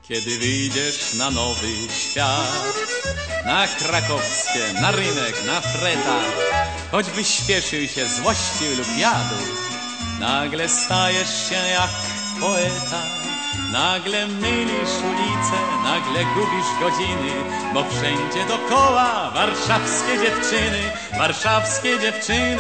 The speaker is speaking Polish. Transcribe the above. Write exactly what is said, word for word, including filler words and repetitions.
Kiedy wyjdziesz na nowy świat, na krakowskie, na rynek, na freta, choćbyś śpieszył się złości lub jadu, nagle stajesz się jak poeta. Nagle mylisz ulice, nagle gubisz godziny, bo wszędzie dokoła warszawskie dziewczyny, warszawskie dziewczyny.